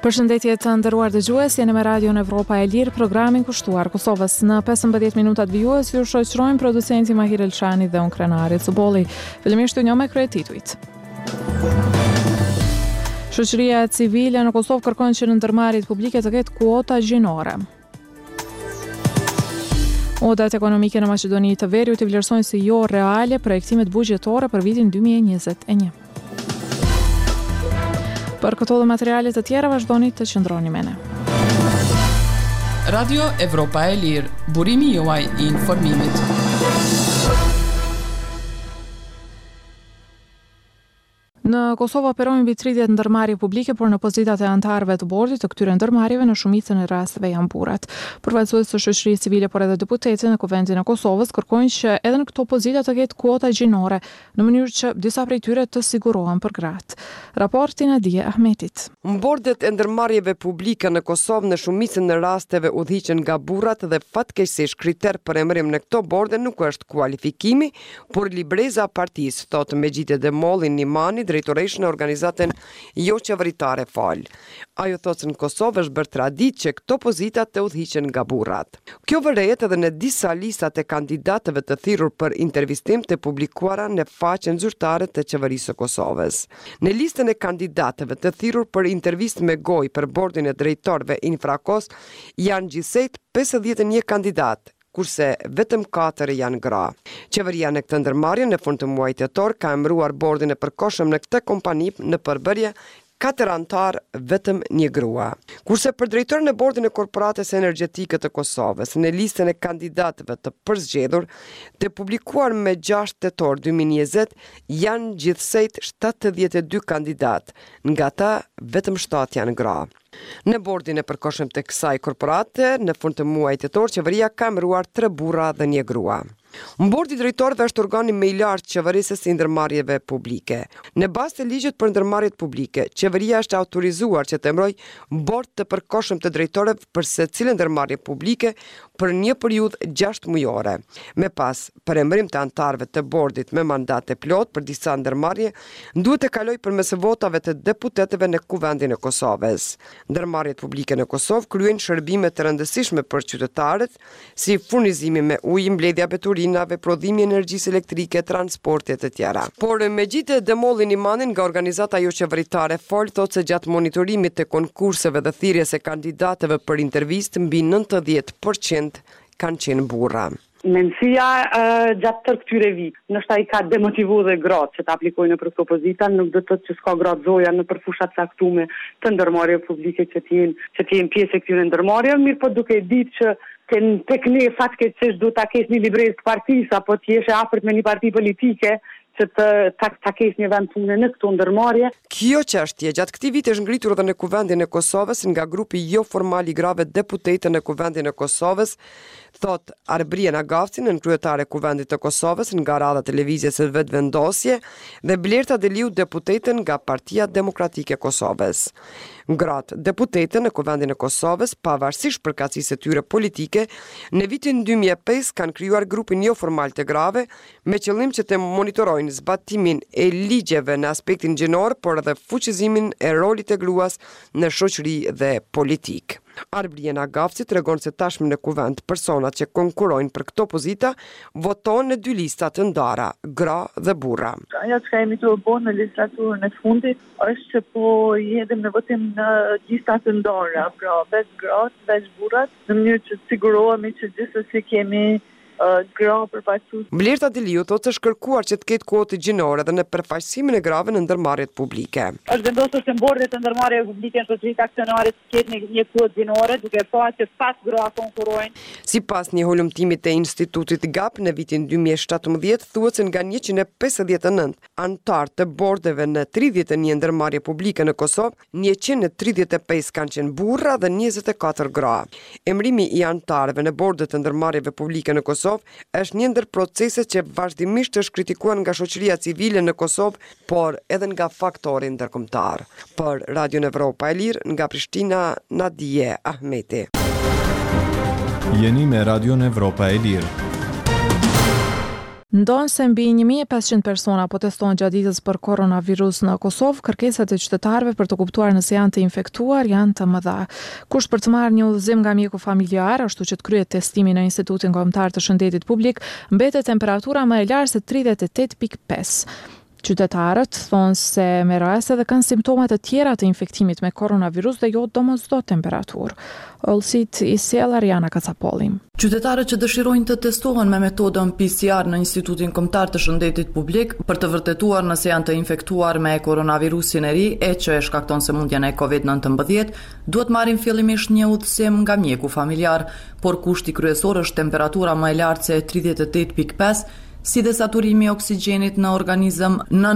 Përshëndetje të nderuar dëgjues, jeni me Radion Evropa e Lirë, programin kushtuar Kosovës. Në 15 minutat vijues ju shoqërojmë producenti Mahir Elçani dhe unë Krenari Cubolli. Fillimisht u njoh me kryetitujt. Shoqëria civile në Kosovë kërkon që në ndërmarrjet publike të ketë kuota gjinore. Odat ekonomike në Maqedoni të Veriut i vlerësojnë si jo reale projektimet buxhetore për vitin 2021. Për këto dhe materialet të tjera vazhdoni të qëndroni me ne. Radio Evropa e Lirë, burimi juaj i informimit. Në Kosovë operojnë mbi 30 ndërmarrje publike, por në pozitat e anëtarëve të bordit të këtyre ndërmarrjeve në shumicën e rasteve janë burrat. Përfaqësues të shoqërisë civile por edhe deputetët në Kuvendin e Kosovës kërkojnë që edhe në këto pozita të ketë kuota gjinore, në mënyrë që disa prej tyre të sigurohen për gratë. Raporti Nadia Ahmetit. Bordet e ndërmarrjeve publike në Kosovë në shumicën e rasteve udhëhiqen nga burrat dhe fatkeqësisht kriter për emërim në këto borde nuk është kualifikimi, por libreza e partisë, thotë Megjide Demolli Nimani, drejtoresh në organizatën jo qeveritare FAL. Ajo thotë se në Kosovë është bërë traditë që këto pozita të udhëhiqen nga burrat. Kjo vërehet edhe në disa listat e kandidatëve të thirrur për intervistim të publikuara në faqen zyrtare të qeverisë së Kosovës. Në listën e kandidatëve të thirrur për intervistë me gojë për bordin e drejtorëve Infrakos janë gjithsej 51 kandidatë, kurse vetëm 4 janë gra. Qeveria në këtë ndërmarrje në fund të muajit tetor ka emëruar bordin e përkohshëm në këtë kompani në përbërje 4 antar, vetëm 1 grua. Kurse për drejtorin e bordin e Korporatës Energjetike të Kosovës, në listën e kandidatëve të përzgjedhur, të publikuar me 6 tetor 2020, janë gjithsej 72 kandidat, nga ta vetëm 7 janë gra. Në bordin e përkohshëm të kësaj korporate, në fund të muajit tetor, qeveria ka emëruar 3 burra dhe 1 grua. Bordi drejtorëve është organi më i lartë qeverisës së ndërmarrjeve publike. Në bazë të ligjit për ndërmarrjet publike, qeveria është autorizuar që të emërojë bord të përkohshëm të drejtorëve për secilën ndërmarrje publike për një periudhë 6 mujore. Me pas për emërim të anëtarëve të bordit me mandate plot për disa ndërmarrje, duhet të kalojë përmes votave të deputetëve në Kuvendin e Kosovës. Ndërmarrjet publike në Kosovë kryejnë shërbime të rëndësishme për qytetarët, si furnizimi me ujë, mbledhja veturinave, prodhimi energjisë elektrike, transporte të tjera. Por Megjide Demolli Nimani nga organizata jo qeveritare FAL thotë se gjatë monitorimit të konkurseve dhe thirrjes së kandidatëve për intervistë, mbi 90% kanë qenë burra. Mendësia gjatë tërë këtyre vit, nështë i ka demotivuar dhe gratë që të aplikojnë për këto pozita, nuk do të thotë që s'ka gratë zoja në përfushat caktuar të ndërmarrjeve publike që të jenë pjesë e këtyre ndërmarrjeve, mirë po duke ditë që tek ne fatkeqësisht duhet ta kesh një librezë të partisë apo të jesh e afërt me një parti politike që ta kesh një vend pune në këto ndërmarrje. Kjo çështje gjatë këtij viti është ngritur edhe në Kuvendin e Kosovës nga grupi jo formal i grave deputete në Kuvendin e Kosovës, thot Arbriena Gavci, kryetare e Kuvendit të Kosovës nga radha televizjes së vetëvendosje, dhe Blerta Deliu, deputete nga Partia Demokratike e Kosovës. Gratë deputete në Kuvendin e Kosovës, pavarësisht përkatësisë së tyre politike, në vitin 2005 kanë krijuar grupin jo formal të grave me qëllim që të monitorojnë zbatimin e ligjeve në aspektin gjinor, por edhe fuqizimin e rolit të gruas në shoqëri dhe politik. Arbriena Gavci tregon se tashmë në kuvend personat që konkurrojnë për këto pozita votojnë në 2 lista të ndara, gra dhe burra. Ajo që kemi të bënë në legislaturën e fundit është që po jedhim në votim në lista të ndara, pra veç gratë, veç burrat, në mënyrë që të sigurohemi që gjithsesi kemi gra përfaqësues. Blerta Deliu thotë se është kërkuar që të ketë kuotë gjinore dhe në përfaqësimin e grave në ndërmarrjet publike. Është vendosur që në bordet të ndërmarrjeve publike në shoqëritë aksionare të ketë një kuotë gjinore, duke pasur që 5 gra konkurrojnë. Sipas një hulumtimi të Institutit GAP në vitin 2017, thuhet se nga 159 antar të bordeve në 31 ndërmarrje publike në Kosovë, 135 kanë qenë burra dhe 24 gra. Emërimi i antarëve në bordet të ndërmarrjeve publike në Kosovë është një ndër proceset që vazhdimisht është kritikuar nga shoqëria civile në Kosovë, por edhe nga faktori ndërkombëtar. Për Radion Evropa e Lirë, nga Prishtina, Nadia Ahmeti. Jeni me Radion Evropa e Lirë. Ndonse mbi 1500 persona protestohen gjatë ditës për koronavirus në Kosovë, kërkesat e qytetarëve për të kuptuar nëse janë të infektuar janë të mëdha. Kusht për të marrë një udhëzim nga mjeku familjar, ashtu që të kryet testimi në Institutin Kombëtar të Shëndetit Publik, mbetet temperatura më e lartë se 38.5. Qytetarët thonë se me raste dhe kanë simptoma të tjera të infektimit me koronavirus dhe jo domosdo temperaturë. Ëllësit i sjell Ariana Kacapolli. Qytetarët që dëshirojnë të testohen me metodën PCR në Institutin Kombëtar të Shëndetit Publik për të vërtetuar nëse janë të infektuar me koronavirusin e ri e që e shkakton sëmundjen e COVID-19, duhet marrin fillimisht një udhëzim nga mjeku familjar, por kushti kryesor është temperatura më e lartë se 38.5, si dhe saturimi i oksigjenit në organizëm nën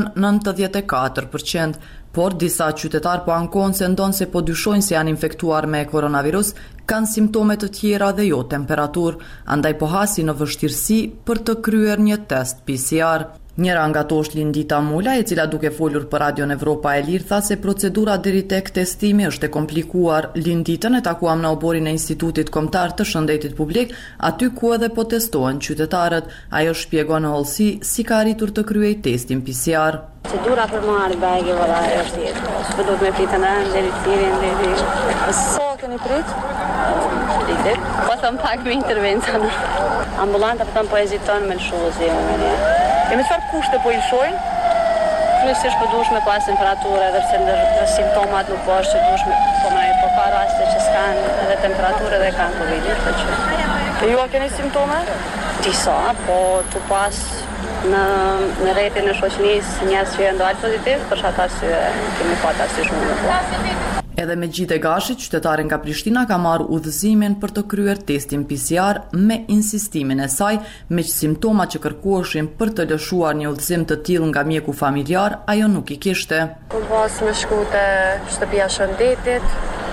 94%, por disa qytetarë po ankohen se ndonse po dyshojnë se janë infektuar me koronavirus, kanë simptome të tjera dhe jo temperaturë, andaj po hasin në vështirësi për të kryer një test PCR. Njëra nga to është Lindita Mula, e cila duke folur për Radion Evropa e Lirë tha se procedura deri tek testimi është e komplikuar. Linditën e takuam në oborin e Institutit Kombëtar të Shëndetit Publik, aty ku edhe po testohen qytetarët. Ajo shpjegon në hollësi si ka arritur të kryej testin PCR. Procedura për marrë bagje valla është jetë. Po duhet me pritë ndër deri tirin deri. Sa keni prit? Pritet. Po thon pak me intervencën. Ambulanta po heziton me lshuzi. E me çfarë kushte po i lshojnë? Kryesisht po duhesh me pas temperaturë, edhe pse ndër simptomat nuk po është që duhesh me po ka raste që s'kan edhe temperaturë dhe kanë Covid, kështu që. E ju a keni simptome? Disa, po tu pas në rrjetin e shoqërisë njerëz që janë dalë pozitiv, për shkak arsye kemi pas asnjë shumë. Edhe me Gjite Gashi, qytetare nga Prishtina ka marrë udhëzimin për të kryer testin PCR me insistimin e saj, me simptoma që kërkoheshin për të lëshuar një udhëzim të tillë nga mjeku familjar, ajo nuk i kishte. Po pas me shku te shtëpia Shëndetit,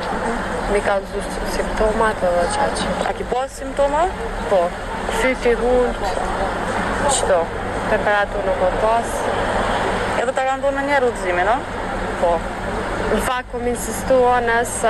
mi ka dhënë simptomat edhe çaq. A ki pas simptoma? Po. Fyti hund, çdo. Temperaturë nuk ka pas. Edhe ta kanë dhënë një udhëzimin, a? Po. Në fakt, kom insistua nëse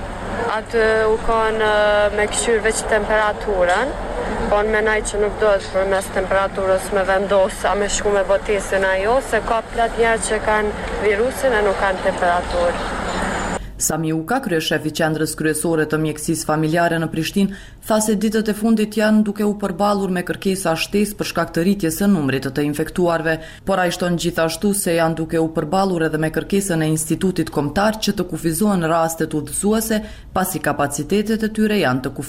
atë u kanë me këshyr veç temperaturën, po në menaj që nuk do të për mes temperaturës me vendosa me shku me botesin ajo, se ka plot njerë që kanë virusin e nuk kanë temperaturë. Sami Uka, kryeshef i qendrës kryesore të mjekësisë familjare në Prishtinë, tha se ditët e fundit janë duke u përballur me kërkesa shtesë për shkak të rritjes së numrit të infektuarve, por ai shton gjithashtu se janë duke u përballur edhe me kërkesën e Institutit Kombëtar që të kufizohen rastet udhëzuese, pasi kapacitetet e tyre janë të